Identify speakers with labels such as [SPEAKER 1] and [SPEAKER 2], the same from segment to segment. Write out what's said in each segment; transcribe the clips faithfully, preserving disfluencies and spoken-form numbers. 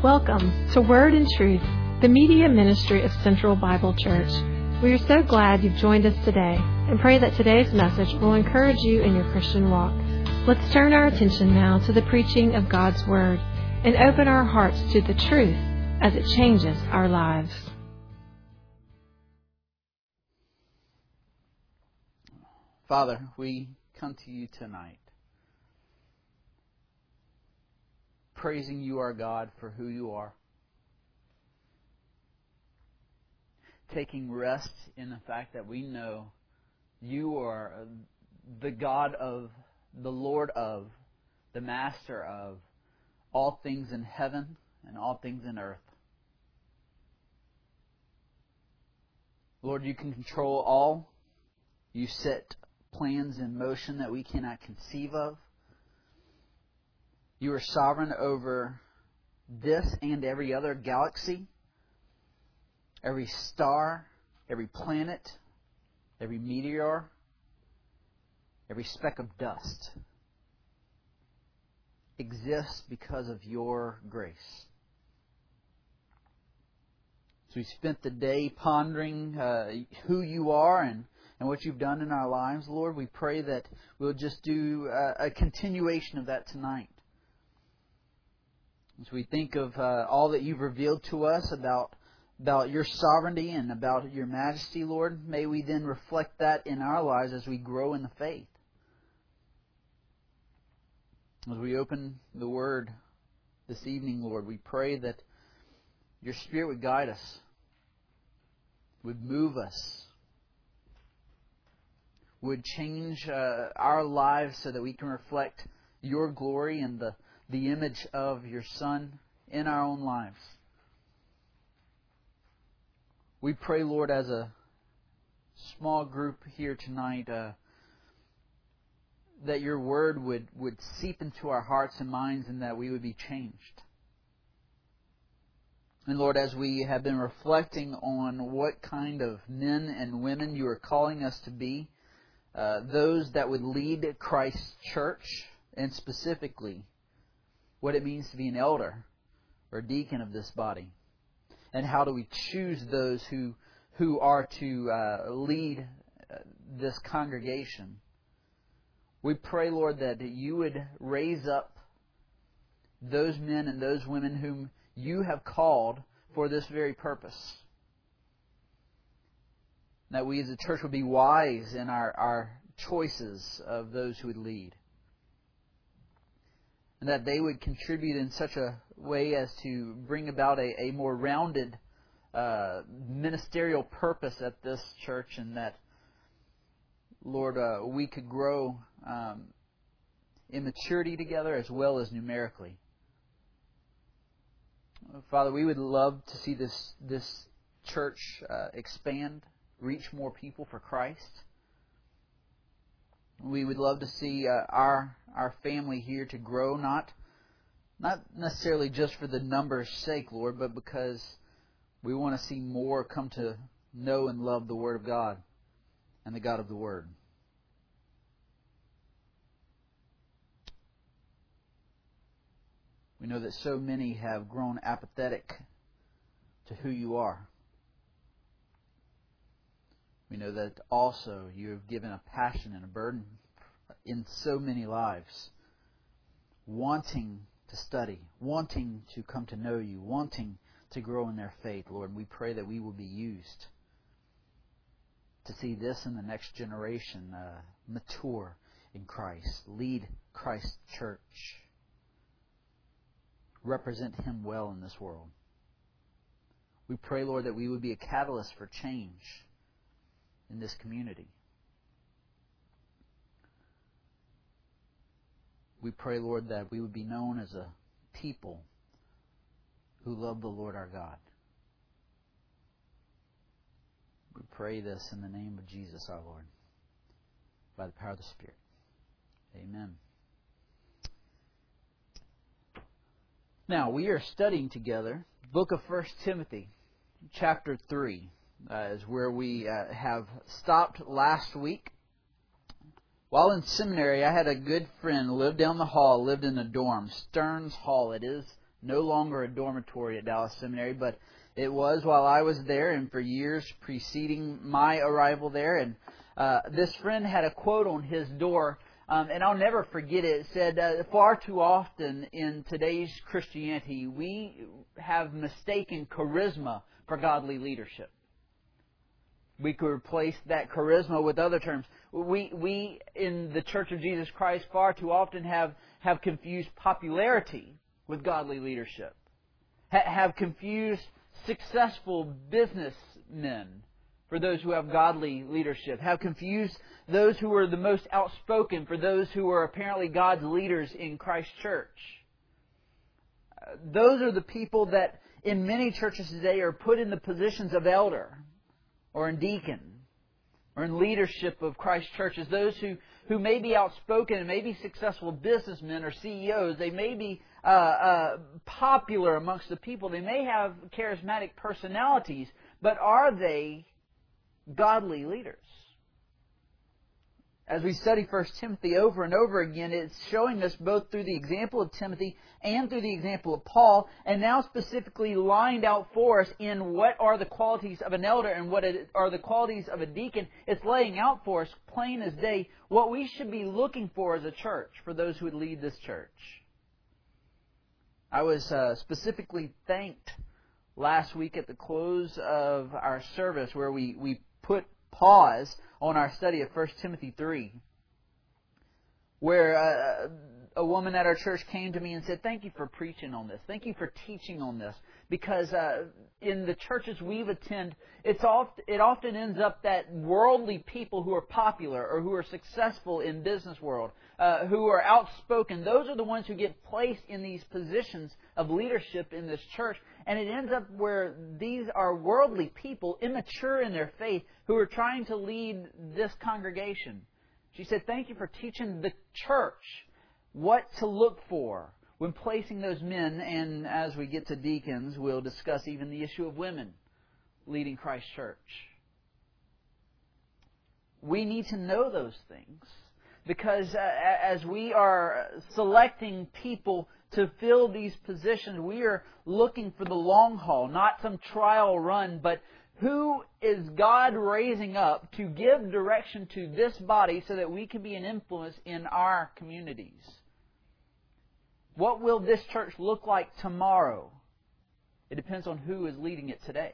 [SPEAKER 1] Welcome to Word and Truth, the media ministry of Central Bible Church. We are so glad you've joined us today and pray that today's message will encourage you in your Christian walk. Let's turn our attention now to the preaching of God's Word and open our hearts to the truth as it changes our lives.
[SPEAKER 2] Father, we come to you tonight, praising you, our God, for who you are, taking rest in the fact that we know you are the God of, the Lord of, the Master of all things in heaven and all things in earth. Lord, you can control all. You set plans in motion that we cannot conceive of. You are sovereign over this and every other galaxy, every star, every planet, every meteor, every speck of dust exists because of your grace. So we spent the day pondering uh, who you are and, and what you've done in our lives, Lord. We pray that we'll just do uh, a continuation of that tonight. As we think of uh, all that you've revealed to us about about your sovereignty and about your majesty, Lord, may we then reflect that in our lives as we grow in the faith. As we open the Word this evening, Lord, we pray that your Spirit would guide us, would move us, would change uh, our lives so that we can reflect your glory and the the image of your Son in our own lives. We pray, Lord, as a small group here tonight, uh, that your word would, would seep into our hearts and minds and that we would be changed. And Lord, as we have been reflecting on what kind of men and women you are calling us to be, uh, those that would lead Christ's church, and specifically what it means to be an elder or deacon of this body, and how do we choose those who who are to uh, lead uh, this congregation. We pray, Lord, that you would raise up those men and those women whom you have called for this very purpose. That we as a church would be wise in our, our choices of those who would lead. And that they would contribute in such a way as to bring about a, a more rounded uh, ministerial purpose at this church, and that, Lord, uh, we could grow um, in maturity together as well as numerically. Father, we would love to see this, this church uh, expand, reach more people for Christ. We would love to see uh, our our family here to grow, not not necessarily just for the numbers' sake, Lord, but because we want to see more come to know and love the Word of God and the God of the Word. We know that so many have grown apathetic to who you are. We know that also you have given a passion and a burden in so many lives, wanting to study, wanting to come to know you, wanting to grow in their faith, Lord. We pray that we will be used to see this in the next generation uh, mature in Christ, lead Christ's church, represent Him well in this world. We pray, Lord, that we would be a catalyst for change in this community. We pray, Lord, that we would be known as a people who love the Lord our God. We pray this in the name of Jesus our Lord, by the power of the Spirit. Amen. Now, we are studying together the book of First Timothy, chapter three. Uh, is where we uh, have stopped last week. While in seminary, I had a good friend who lived down the hall, lived in a dorm, Stearns Hall. It is no longer a dormitory at Dallas Seminary, but it was while I was there and for years preceding my arrival there. And uh, this friend had a quote on his door, um, and I'll never forget it. It said, uh, far too often in today's Christianity, we have mistaken charisma for godly leadership. We could replace that charisma with other terms. We, we in the Church of Jesus Christ, far too often have, have confused popularity with godly leadership. Ha- have confused successful businessmen for those who have godly leadership. Have confused those who are the most outspoken for those who are apparently God's leaders in Christ's church. Uh, those are the people that in many churches today are put in the positions of elder, or in deacon, or in leadership of Christ's churches. Those who, who may be outspoken and may be successful businessmen or C E Os. They may be uh, uh, popular amongst the people. They may have charismatic personalities. But are they godly leaders? As we study First Timothy over and over again, it's showing us both through the example of Timothy and through the example of Paul, and now specifically lined out for us in what are the qualities of an elder and what are the qualities of a deacon. It's laying out for us, plain as day, what we should be looking for as a church for those who would lead this church. I was uh, specifically thanked last week at the close of our service where we, we put pause on our study of First Timothy three, where uh, a woman at our church came to me and said, thank you for preaching on this. Thank you for teaching on this. Because uh, in the churches we've attended, it's oft, it often ends up that worldly people who are popular or who are successful in business world, uh, who are outspoken, those are the ones who get placed in these positions of leadership in this church. And it ends up where these are worldly people, immature in their faith, who are trying to lead this congregation. She said, thank you for teaching the church what to look for when placing those men. And as we get to deacons, we'll discuss even the issue of women leading Christ's church. We need to know those things because uh, as we are selecting people to fill these positions, we are looking for the long haul, not some trial run, but who is God raising up to give direction to this body so that we can be an influence in our communities? What will this church look like tomorrow? It depends on who is leading it today.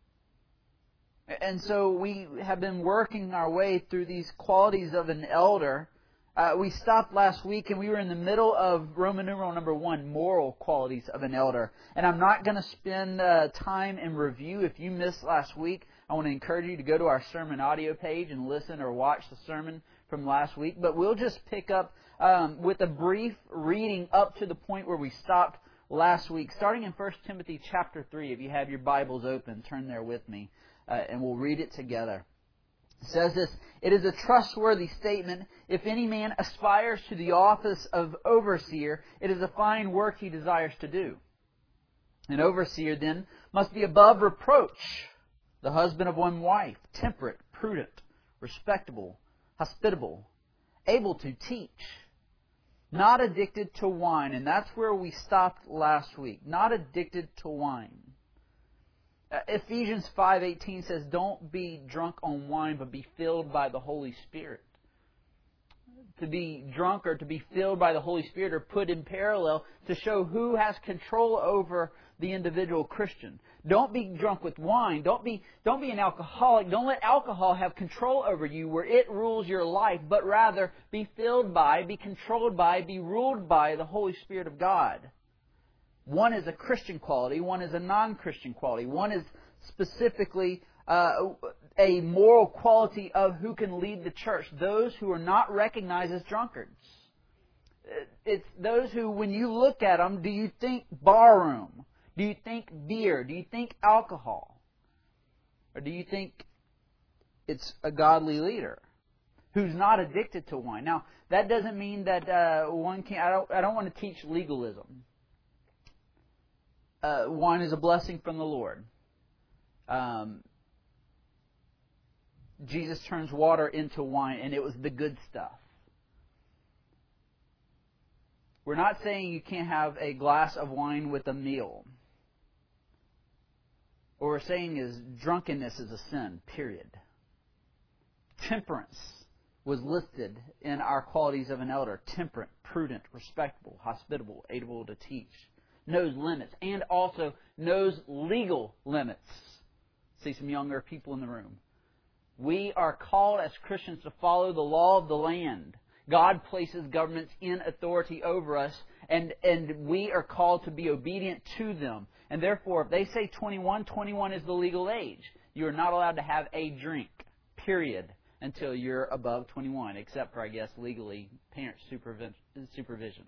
[SPEAKER 2] And so we have been working our way through these qualities of an elder. Uh, we stopped last week and we were in the middle of Roman numeral number one, moral qualities of an elder. And I'm not going to spend uh, time in review. If you missed last week, I want to encourage you to go to our sermon audio page and listen or watch the sermon from last week. But we'll just pick up um, with a brief reading up to the point where we stopped last week. Starting in First Timothy chapter three. If you have your Bibles open, turn there with me uh, and we'll read it together. It says this, it is a trustworthy statement. If any man aspires to the office of overseer, it is a fine work he desires to do. An overseer then must be above reproach, the husband of one wife, temperate, prudent, respectable, hospitable, able to teach, not addicted to wine. And that's where we stopped last week. Not addicted to wine. Ephesians five eighteen says, don't be drunk on wine, but be filled by the Holy Spirit. To be drunk or to be filled by the Holy Spirit are put in parallel to show who has control over the individual Christian. Don't be drunk with wine. Don't be, don't be an alcoholic. Don't let alcohol have control over you where it rules your life, but rather be filled by, be controlled by, be ruled by the Holy Spirit of God. One is a Christian quality, one is a non-Christian quality. One is specifically uh, a moral quality of who can lead the church. Those who are not recognized as drunkards. It's those who, when you look at them, do you think barroom? Do you think beer? Do you think alcohol? Or do you think it's a godly leader who's not addicted to wine? Now, that doesn't mean that uh, one can. I don't. I don't want to teach legalism. Uh, wine is a blessing from the Lord. Um, Jesus turns water into wine, and it was the good stuff. We're not saying you can't have a glass of wine with a meal. What we're saying is drunkenness is a sin, period. Temperance was listed in our qualities of an elder. Temperate, prudent, respectable, hospitable, able to teach. Knows limits, and also knows legal limits. See some younger people in the room. We are called as Christians to follow the law of the land. God places governments in authority over us, and, and we are called to be obedient to them. And therefore, if they say twenty-one, twenty-one is the legal age. You are not allowed to have a drink, period, until you're above twenty-one, except for, I guess, legally, parent supervision.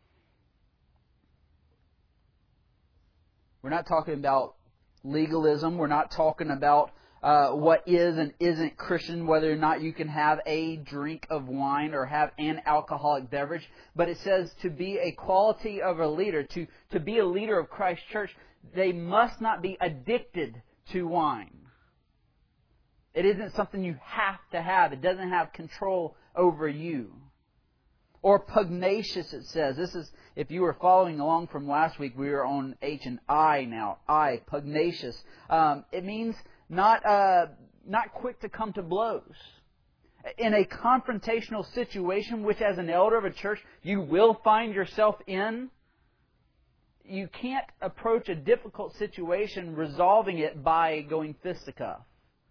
[SPEAKER 2] We're not talking about legalism. We're not talking about uh, what is and isn't Christian, whether or not you can have a drink of wine or have an alcoholic beverage. But it says to be a quality of a leader, to, to be a leader of Christ's church, they must not be addicted to wine. It isn't something you have to have. It doesn't have control over you. Or pugnacious, it says. This is, if you were following along from last week, we were on H and I now. I, pugnacious. Um, it means not uh, not quick to come to blows. In a confrontational situation, which as an elder of a church, you will find yourself in, you can't approach a difficult situation resolving it by going fisticuff.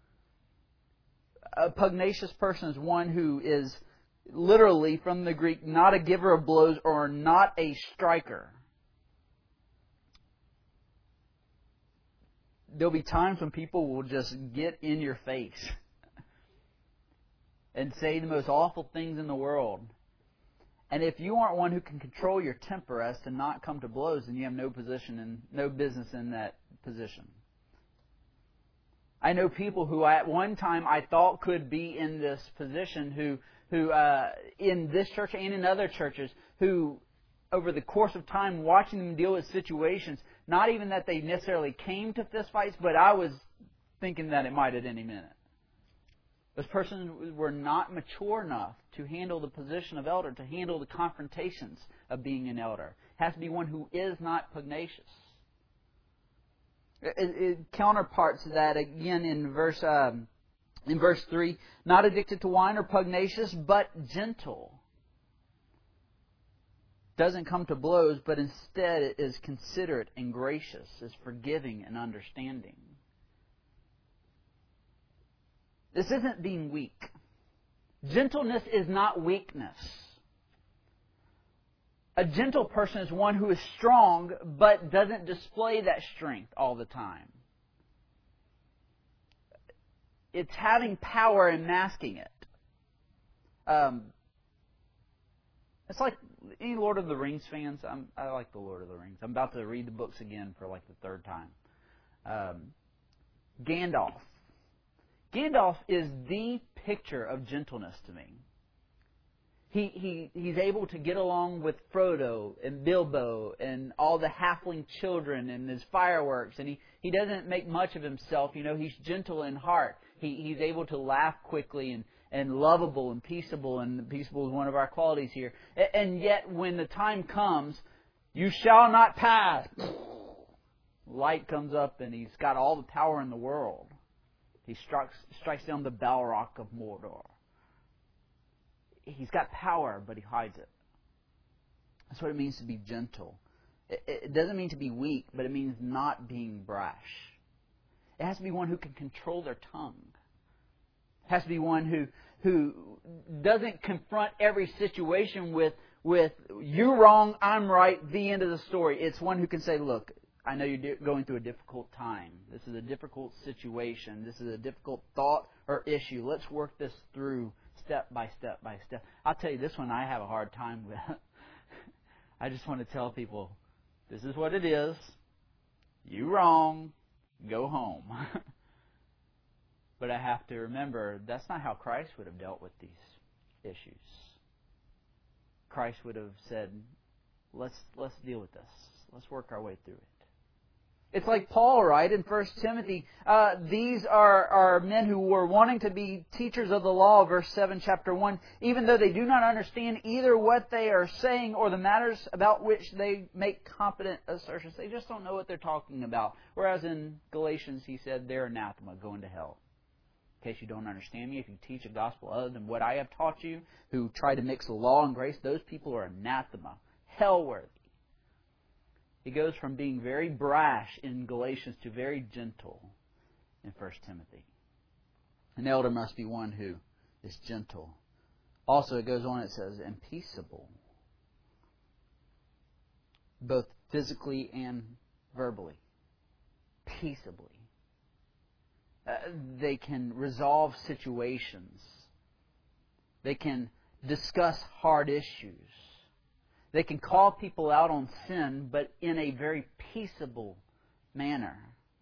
[SPEAKER 2] A pugnacious person is one who is literally, from the Greek, not a giver of blows or not a striker. There'll be times when people will just get in your face and say the most awful things in the world. And if you aren't one who can control your temper as to not come to blows, then you have no position and no business in that position. I know people who at one time I thought could be in this position who, who uh, in this church and in other churches, who over the course of time watching them deal with situations, not even that they necessarily came to fistfights, but I was thinking that it might at any minute. Those persons were not mature enough to handle the position of elder, to handle the confrontations of being an elder. It has to be one who is not pugnacious. It, it, counterparts to that again in verse um, in verse three, not addicted to wine or pugnacious, but gentle. Doesn't come to blows, but instead is considerate and gracious, is forgiving and understanding. This isn't being weak. Gentleness is not weakness. A gentle person is one who is strong, but doesn't display that strength all the time. It's having power and masking it. Um, it's like any Lord of the Rings fans. I'm, I like the Lord of the Rings. I'm about to read the books again for like the third time. Um, Gandalf. Gandalf is the picture of gentleness to me. He, he he's able to get along with Frodo and Bilbo and all the halfling children and his fireworks, and he, he doesn't make much of himself. You know, he's gentle in heart. He he's able to laugh quickly and, and lovable and peaceable, and peaceable is one of our qualities here. And yet, when the time comes, you shall not pass. Light comes up, and he's got all the power in the world. He strikes strikes down the Balrog of Mordor. He's got power, but he hides it. That's what it means to be gentle. It, it doesn't mean to be weak, but it means not being brash. It has to be one who can control their tongue. It has to be one who who doesn't confront every situation with, with you're wrong, I'm right, the end of the story. It's one who can say, look, I know you're going through a difficult time. This is a difficult situation. This is a difficult thought or issue. Let's work this through step by step by step. I'll tell you, this one I have a hard time with. I just want to tell people, this is what it is. You wrong. Go home. But I have to remember, that's not how Christ would have dealt with these issues. Christ would have said, let's let's deal with this. Let's work our way through it. It's like Paul, right, in First Timothy. Uh, these are, are men who were wanting to be teachers of the law, verse seven, chapter one, even though they do not understand either what they are saying or the matters about which they make competent assertions. They just don't know what they're talking about. Whereas in Galatians, he said, they're anathema, going to hell. In case you don't understand me, if you teach a gospel other than what I have taught you, who try to mix law and grace, those people are anathema, hell-worthy. He goes from being very brash in Galatians to very gentle in First Timothy. An elder must be one who is gentle. Also, it goes on, it says, and peaceable, both physically and verbally. Peaceably. Uh, they can resolve situations. They can discuss hard issues. They can call people out on sin, but in a very peaceable manner.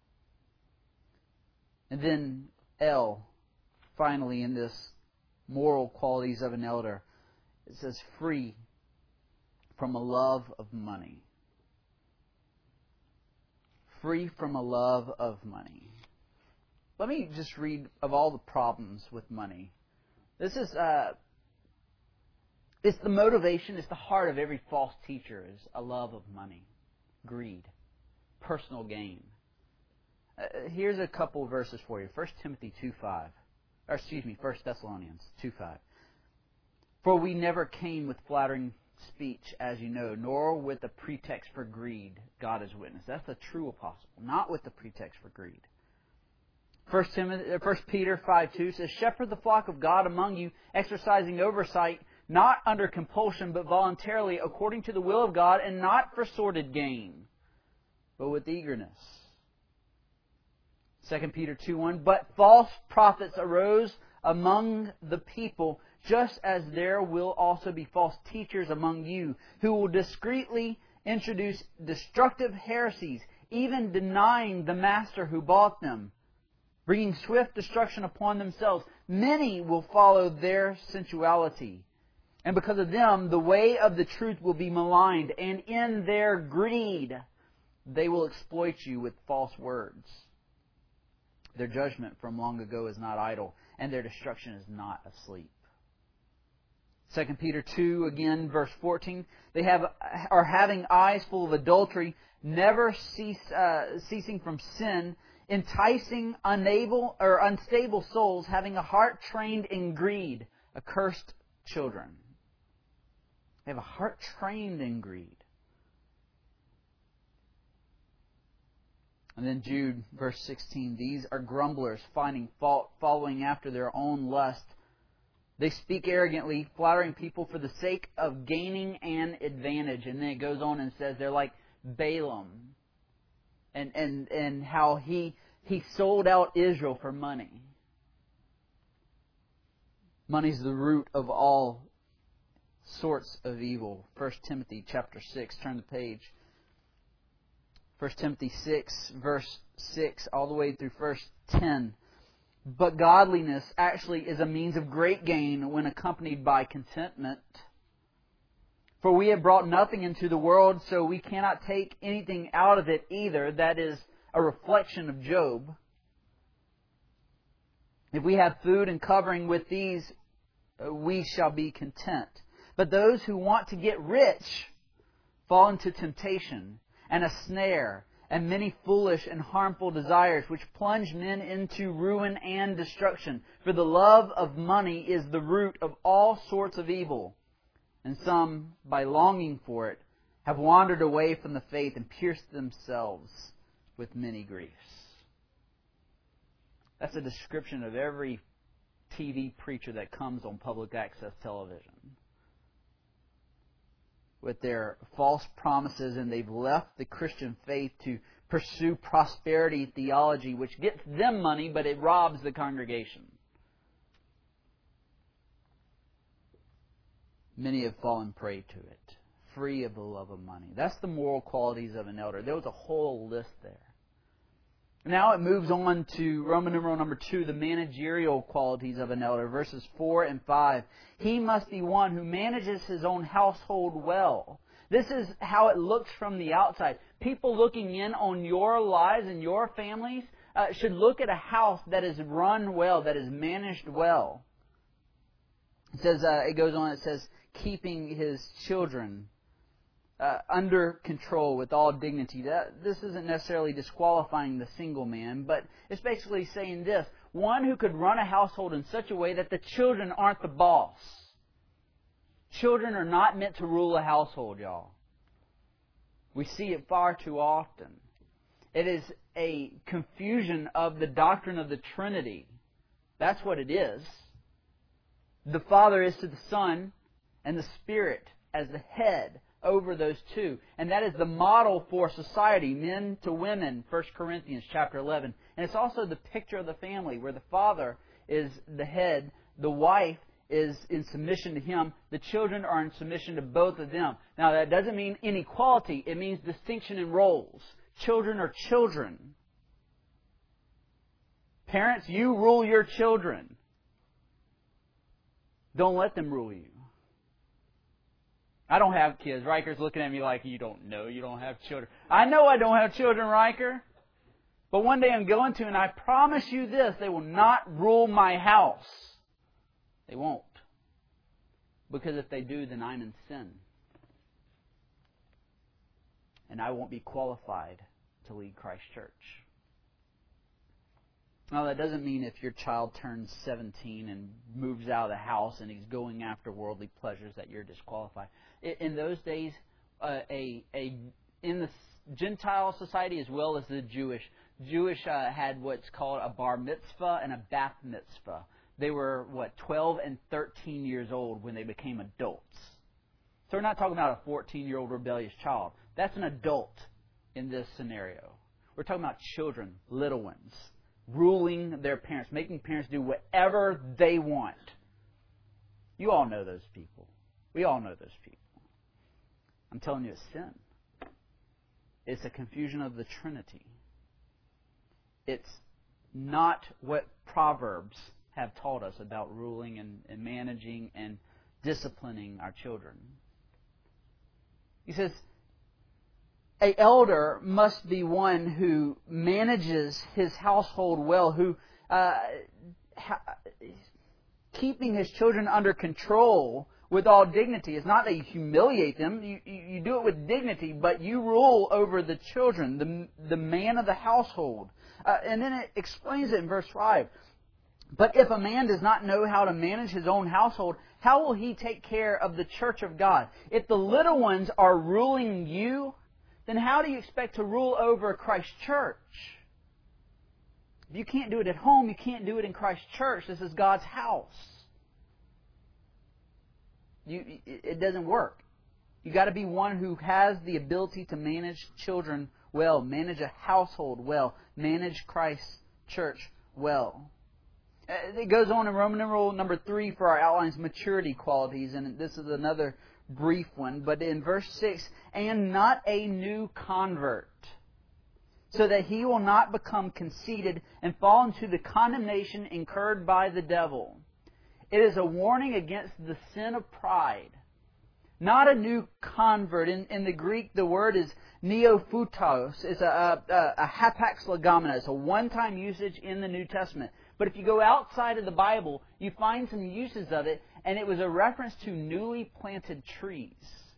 [SPEAKER 2] And then L, finally, in this moral qualities of an elder, it says free from a love of money. Free from a love of money. Let me just read of all the problems with money. This is... Uh, It's the motivation, it's the heart of every false teacher, is a love of money, greed, personal gain. Uh, here's a couple of verses for you. First Timothy two five. Or excuse me, First Thessalonians two five. For we never came with flattering speech, as you know, nor with a pretext for greed, God is witness. That's a true apostle, not with the pretext for greed. First Timothy, First Peter five two says, shepherd the flock of God among you, exercising oversight, not under compulsion, but voluntarily, according to the will of God, and not for sordid gain, but with eagerness. Second Peter two one, but false prophets arose among the people, just as there will also be false teachers among you, who will discreetly introduce destructive heresies, even denying the master who bought them, bringing swift destruction upon themselves. Many will follow their sensuality. And because of them, the way of the truth will be maligned, and in their greed they will exploit you with false words. Their judgment from long ago is not idle, and their destruction is not asleep. Second Peter two, again, verse fourteen, they have are having eyes full of adultery, never cease, uh, ceasing from sin, enticing unable or unstable souls, having a heart trained in greed, accursed children. They have a heart trained in greed. And then Jude, verse sixteen, these are grumblers, finding fault, following after their own lust. They speak arrogantly, flattering people for the sake of gaining an advantage. And then it goes on and says they're like Balaam. And and, and how he he sold out Israel for money. Money's the root of all sorts of evil. First Timothy chapter six, turn the page. First Timothy six, verse six, all the way through verse ten. But godliness actually is a means of great gain when accompanied by contentment. For we have brought nothing into the world, so we cannot take anything out of it either. That is a reflection of Job. If we have food and covering, with these we shall be content. But those who want to get rich fall into temptation and a snare and many foolish and harmful desires, which plunge men into ruin and destruction. For the love of money is the root of all sorts of evil. And some, by longing for it, have wandered away from the faith and pierced themselves with many griefs. That's a description of every T V preacher that comes on public access television. With their false promises, and they've left the Christian faith to pursue prosperity theology, which gets them money, but it robs the congregation. Many have fallen prey to it, free of the love of money. That's the moral qualities of an elder. There was a whole list there. Now it moves on to Roman numeral number two, the managerial qualities of an elder, verses four and five. He must be one who manages his own household well, This is how it looks from the outside. People looking in on your lives and your families uh, should look at a house that is run well, that is managed well. It says, uh, it goes on, it says, keeping his children uh, under control with all dignity. That, this isn't necessarily disqualifying the single man, but it's basically saying this: one who could run a household in such a way that the children aren't the boss. Children are not meant to rule a household, y'all. We see it far too often. It is a confusion of the doctrine of the Trinity. That's what it is. The Father is to the Son, and the Spirit as the head over those two. And that is the model for society, men to women, First Corinthians chapter eleven. And it's also the picture of the family, where the father is the head, the wife is in submission to him, the children are in submission to both of them. Now, that doesn't mean inequality. It means distinction in roles. Children are children. Parents, you rule your children. Don't let them rule you. I don't have kids. Riker's looking at me like, you don't know you don't have children. I know I don't have children, Riker. But one day I'm going to, and I promise you this, they will not rule my house. They won't. Because if they do, then I'm in sin. And I won't be qualified to lead Christ Church. Now, that doesn't mean if your child turns seventeen and moves out of the house and he's going after worldly pleasures that you're disqualified. In those days, uh, a a in the Gentile society as well as the Jewish, Jewish uh, had what's called a bar mitzvah and a bat mitzvah. They were, what, twelve and thirteen years old when they became adults. So we're not talking about a fourteen-year-old rebellious child. That's an adult in this scenario. We're talking about children, little ones, ruling their parents, making parents do whatever they want. You all know those people. We all know those people. I'm telling you, it's sin. It's a confusion of the Trinity. It's not what Proverbs have taught us about ruling and, and managing and disciplining our children. He says, an elder must be one who manages his household well, who uh, ha- keeping his children under control with all dignity. It's not that you humiliate them. You, you, you do it with dignity, but you rule over the children, the, the man of the household. Uh, and then it explains it in verse five. But if a man does not know how to manage his own household, how will he take care of the church of God? If the little ones are ruling you, then how do you expect to rule over Christ's church? If you can't do it at home, you can't do it in Christ's church. This is God's house. You, it doesn't work. You've got to be one who has the ability to manage children well, manage a household well, manage Christ's church well. It goes on in Roman numeral number three for our outlines, maturity qualities, and this is another brief one. But in verse six, and not a new convert, so that he will not become conceited and fall into the condemnation incurred by the devil. It is a warning against the sin of pride. Not a new convert. In, in the Greek, the word is neophutos. It's a, a, a hapax legomena. It's a one-time usage in the New Testament. But if you go outside of the Bible, you find some uses of it, and it was a reference to newly planted trees.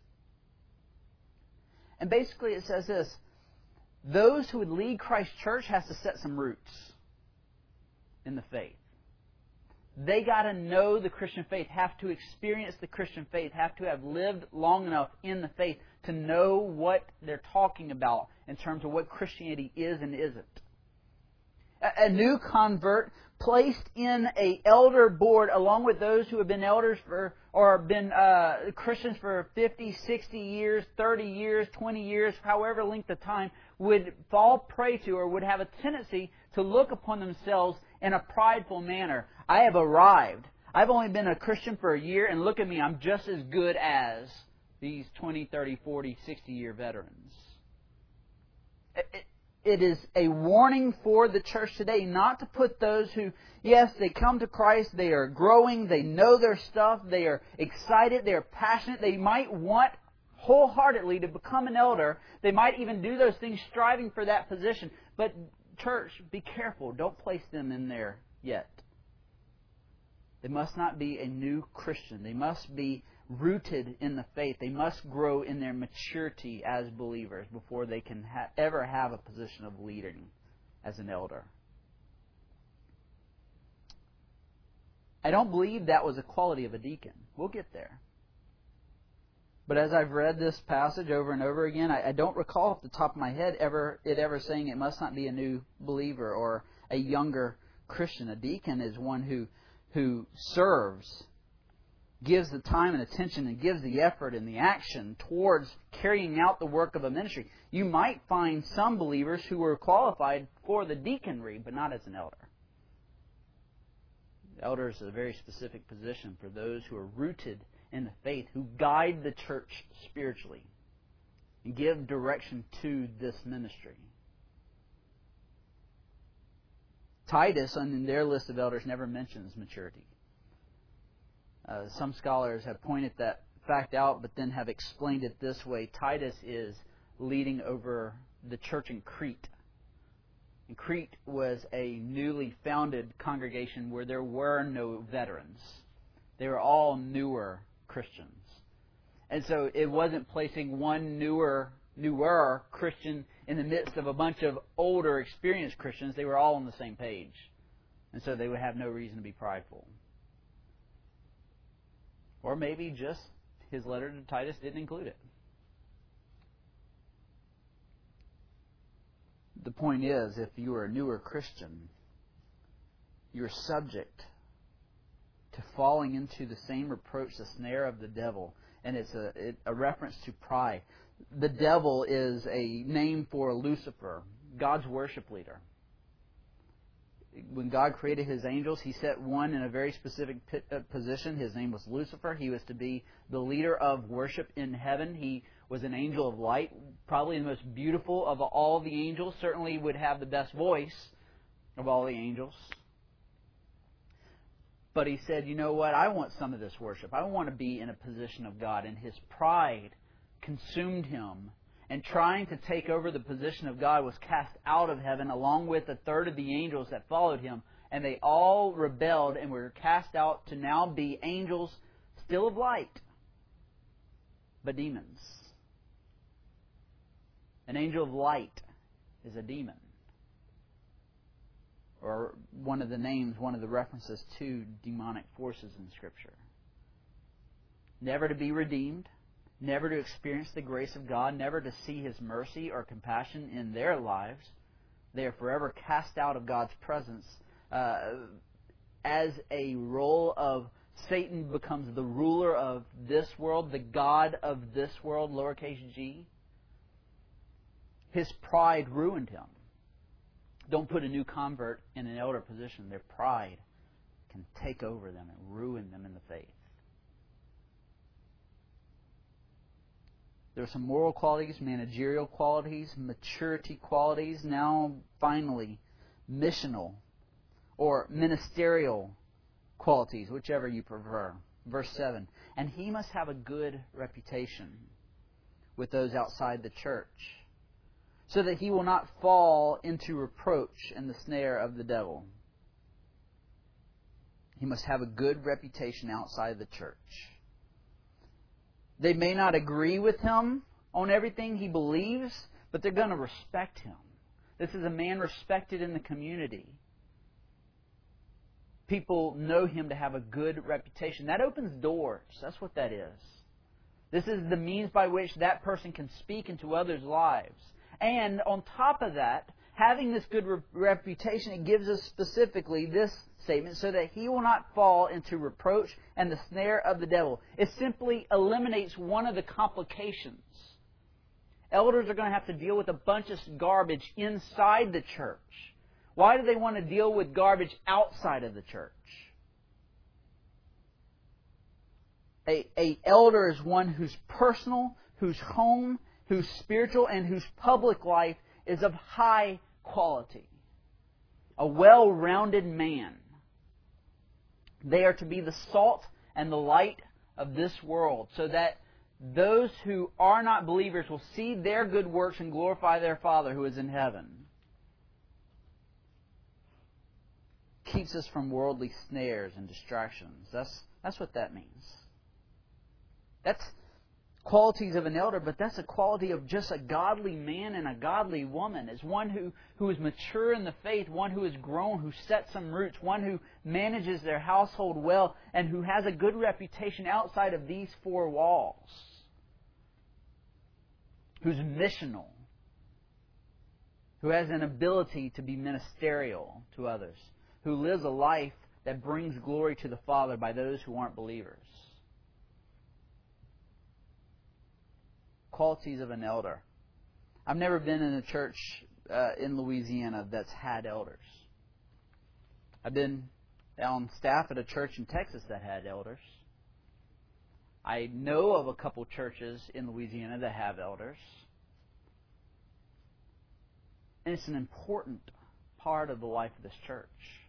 [SPEAKER 2] And basically it says this: those who would lead Christ's church has to set some roots in the faith. They got to know the Christian faith, have to experience the Christian faith, have to have lived long enough in the faith to know what they're talking about in terms of what Christianity is and isn't. A new convert placed in a elder board along with those who have been elders for or been uh, Christians for fifty, sixty years, thirty years, twenty years, however length of time, would fall prey to or would have a tendency to look upon themselves in a prideful manner. I have arrived. I've only been a Christian for a year, and look at me, I'm just as good as these twenty, thirty, forty, sixty year veterans. It, it, It is a warning for the church today not to put those who, yes, they come to Christ, they are growing, they know their stuff, they are excited, they are passionate, they might want wholeheartedly to become an elder. They might even do those things striving for that position. But church, be careful. Don't place them in there yet. They must not be a new Christian. They must be rooted in the faith. They must grow in their maturity as believers before they can ha- ever have a position of leading as an elder. I don't believe that was a quality of a deacon. We'll get there. But as I've read this passage over and over again, I, I don't recall off the top of my head ever it ever saying it must not be a new believer or a younger Christian. A deacon is one who who serves, gives the time and attention and gives the effort and the action towards carrying out the work of a ministry. You might find some believers who are qualified for the deaconry, but not as an elder. The elder is a very specific position for those who are rooted in the faith, who guide the church spiritually and give direction to this ministry. Titus, on their list of elders, never mentions maturity. Uh, some scholars have pointed that fact out, but then have explained it this way. Titus is leading over the church in Crete. And Crete was a newly founded congregation where there were no veterans. They were all newer Christians. And so it wasn't placing one newer newer Christian in the midst of a bunch of older, experienced Christians. They were all on the same page. And so they would have no reason to be prideful. Or maybe just his letter to Titus didn't include it. The point is, if you are a newer Christian, you're subject to falling into the same reproach, the snare of the devil. And it's a, it, a reference to pride. The devil is a name for Lucifer, God's worship leader. When God created His angels, He set one in a very specific position. His name was Lucifer. He was to be the leader of worship in heaven. He was an angel of light, probably the most beautiful of all the angels. Certainly would have the best voice of all the angels. But he said, you know what? I want some of this worship. I want to be in a position of God. And his pride consumed him. And trying to take over the position of God was cast out of heaven along with a third of the angels that followed him. And they all rebelled and were cast out to now be angels still of light, but demons. An angel of light is a demon. Or one of the names, one of the references to demonic forces in Scripture. Never to be redeemed. Never to experience the grace of God, never to see His mercy or compassion in their lives. They are forever cast out of God's presence. Uh, as a role of Satan becomes the ruler of this world, the God of this world, lowercase g. His pride ruined him. Don't put a new convert in an elder position. Their pride can take over them and ruin them in the faith. There are some moral qualities, managerial qualities, maturity qualities. Now, finally, missional or ministerial qualities, whichever you prefer. Verse seven. And he must have a good reputation with those outside the church, so that he will not fall into reproach and the snare of the devil. He must have a good reputation outside the church. They may not agree with him on everything he believes, but they're going to respect him. This is a man respected in the community. People know him to have a good reputation. That opens doors. That's what that is. This is the means by which that person can speak into others' lives. And on top of that, having this good re- reputation, it gives us specifically this statement, so that he will not fall into reproach and the snare of the devil. It simply eliminates one of the complications. Elders are going to have to deal with a bunch of garbage inside the church. Why do they want to deal with garbage outside of the church? A, a elder is one whose personal, whose home, whose spiritual, and whose public life is of high quality. A well-rounded man. They are to be the salt and the light of this world, so that those who are not believers will see their good works and glorify their Father who is in heaven. Keeps us from worldly snares and distractions. That's, that's what that means. That's qualities of an elder, but that's a quality of just a godly man and a godly woman. Is one who, who is mature in the faith, one who has grown, who sets some roots, one who manages their household well, and who has a good reputation outside of these four walls. Who's missional. Who has an ability to be ministerial to others. Who lives a life that brings glory to the Father by those who aren't believers. Qualities of an elder. I've never been in a church uh, in Louisiana that's had elders. I've been on staff at a church in Texas that had elders. I know of a couple churches in Louisiana that have elders. And it's an important part of the life of this church.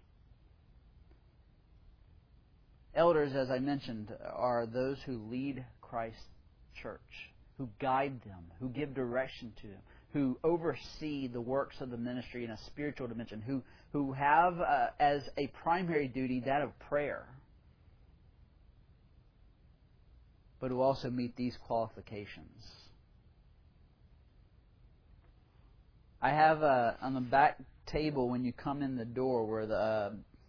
[SPEAKER 2] Elders, as I mentioned, are those who lead Christ's church, who guide them, who give direction to them, who oversee the works of the ministry in a spiritual dimension, who, who have uh, as a primary duty that of prayer, but who also meet these qualifications. I have uh, on the back table when you come in the door where the uh,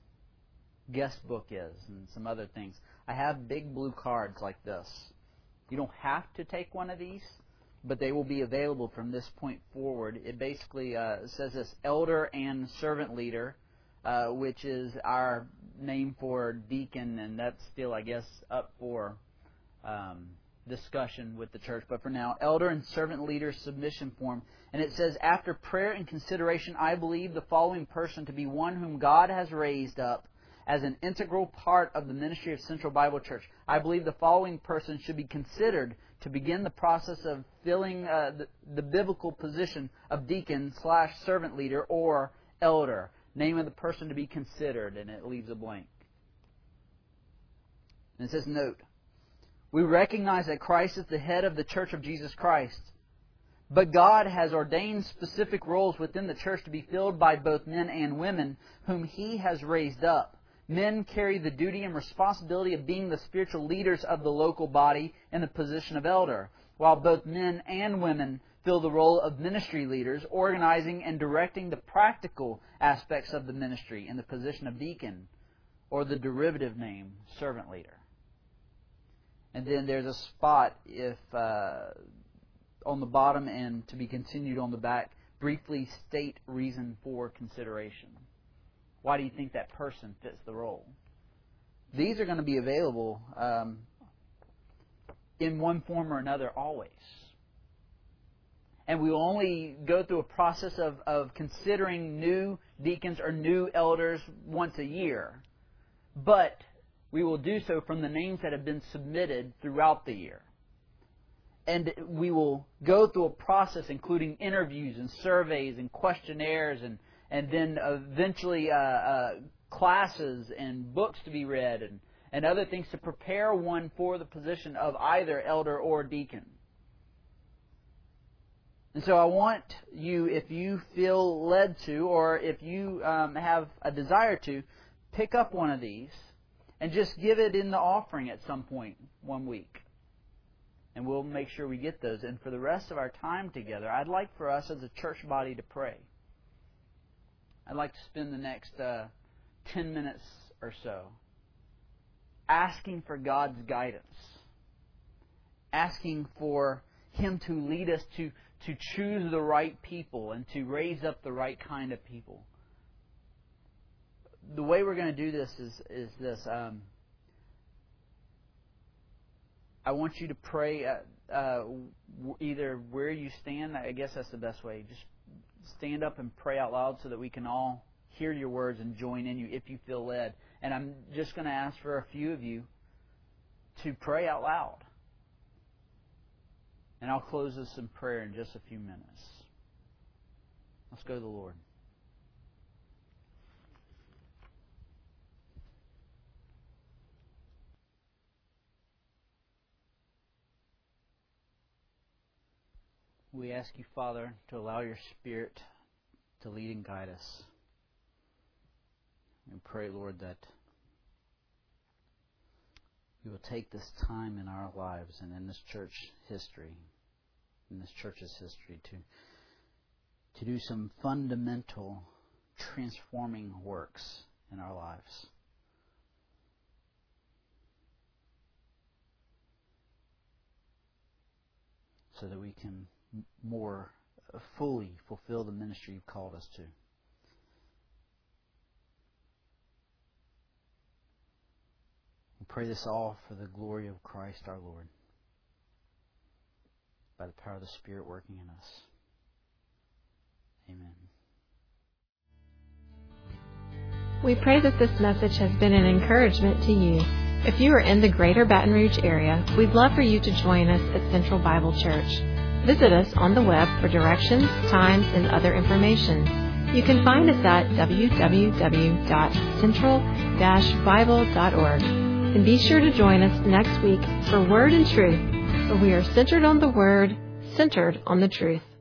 [SPEAKER 2] guest book is and some other things, I have big blue cards like this. You don't have to take one of these, but they will be available from this point forward. It basically uh, says this, elder and servant leader, uh, which is our name for deacon, and that's still, I guess, up for um, discussion with the church. But for now, elder and servant leader submission form. And it says, after prayer and consideration, I believe the following person to be one whom God has raised up as an integral part of the ministry of Central Bible Church. I believe the following person should be considered to begin the process of filling uh, the, the biblical position of deacon slash servant leader or elder. Name of the person to be considered, and it leaves a blank. And it says, note, we recognize that Christ is the head of the Church of Jesus Christ, but God has ordained specific roles within the church to be filled by both men and women whom He has raised up. Men carry the duty and responsibility of being the spiritual leaders of the local body in the position of elder, while both men and women fill the role of ministry leaders, organizing and directing the practical aspects of the ministry in the position of deacon, or the derivative name, servant leader. And then there's a spot if uh, on the bottom and to be continued on the back, briefly state reason for consideration. Why do you think that person fits the role? These are going to be available um, in one form or another always. And we will only go through a process of, of considering new deacons or new elders once a year. But we will do so from the names that have been submitted throughout the year. And we will go through a process including interviews and surveys and questionnaires and and then eventually uh, uh, classes and books to be read and, and other things to prepare one for the position of either elder or deacon. And so I want you, if you feel led to, or if you um, have a desire to, pick up one of these and just give it in the offering at some point one week. And we'll make sure we get those. And for the rest of our time together, I'd like for us as a church body to pray. I'd like to spend the next uh, ten minutes or so asking for God's guidance, asking for Him to lead us to, to choose the right people and to raise up the right kind of people. The way we're going to do this is, is this. Um, I want you to pray uh, uh, either where you stand. I guess that's the best way. Just stand up and pray out loud so that we can all hear your words and join in you if you feel led. And I'm just going to ask for a few of you to pray out loud. And I'll close this in prayer in just a few minutes. Let's go to the Lord. We ask you, Father, to allow your Spirit to lead and guide us. We pray, Lord, that we will take this time in our lives and in this church history, in this church's history, to to do some fundamental transforming works in our lives. So that we can more fully fulfill the ministry you've called us to. We pray this all for the glory of Christ our Lord, by the power of the Spirit working in us. Amen.
[SPEAKER 1] We pray that this message has been an encouragement to you. If you are in the greater Baton Rouge area, we'd love for you to join us at Central Bible Church. Visit us on the web for directions, times, and other information. You can find us at w w w dot central dash bible dot org. And be sure to join us next week for Word and Truth, where we are centered on the Word, centered on the truth.